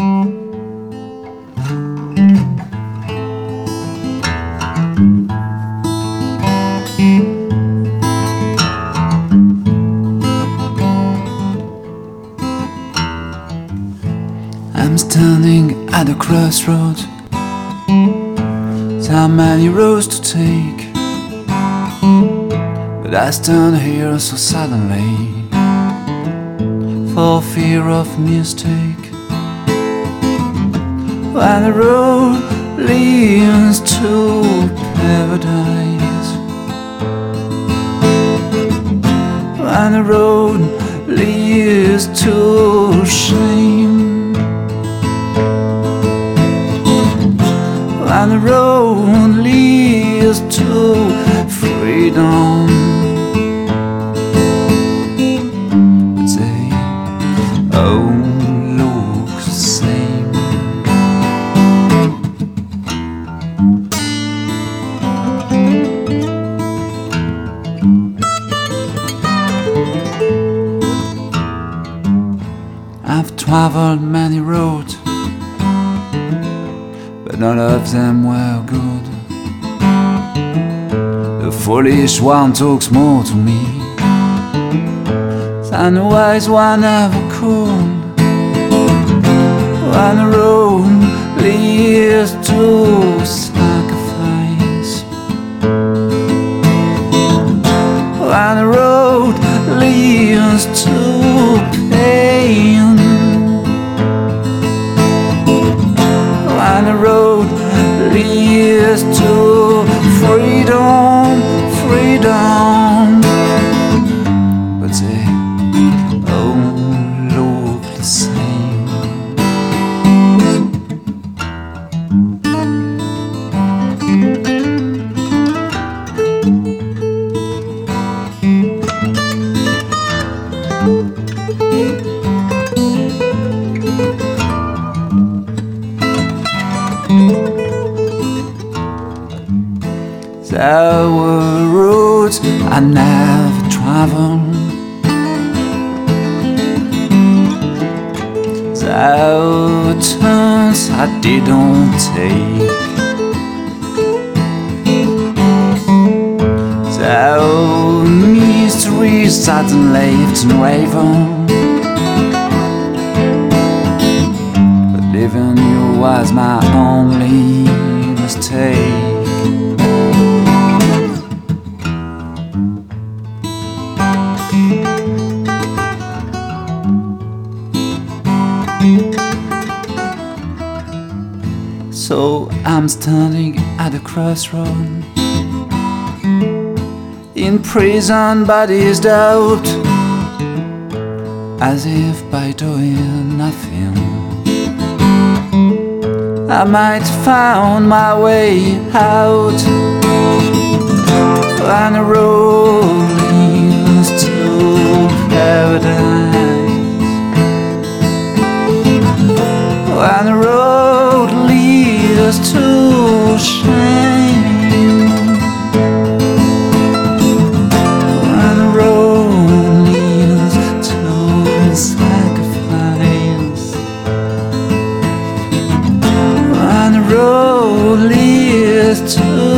I'm standing at the crossroads. So many roads to take, but I stand here so suddenly, for fear of mistake. When the road leads to paradise, when the road leads to shame, when the road leads to freedom, they all look the same. I've traveled many roads, but none of them were good. The foolish one talks more to me than the wise one ever could. When the road leads to sacrifice, when the road leads to pain, when the road leads to freedom, freedom, but they all look the same. There were roads I never traveled, there were turns I didn't take, there were mysteries I didn't left unraveled, but leaving you was my only mistake. So I'm standing at the crossroad, imprisoned by this doubt, as if by doing nothing I might find my way out. When the road leads to paradise, when the road leads to shame, when the road leads to sacrifice, when the road leads to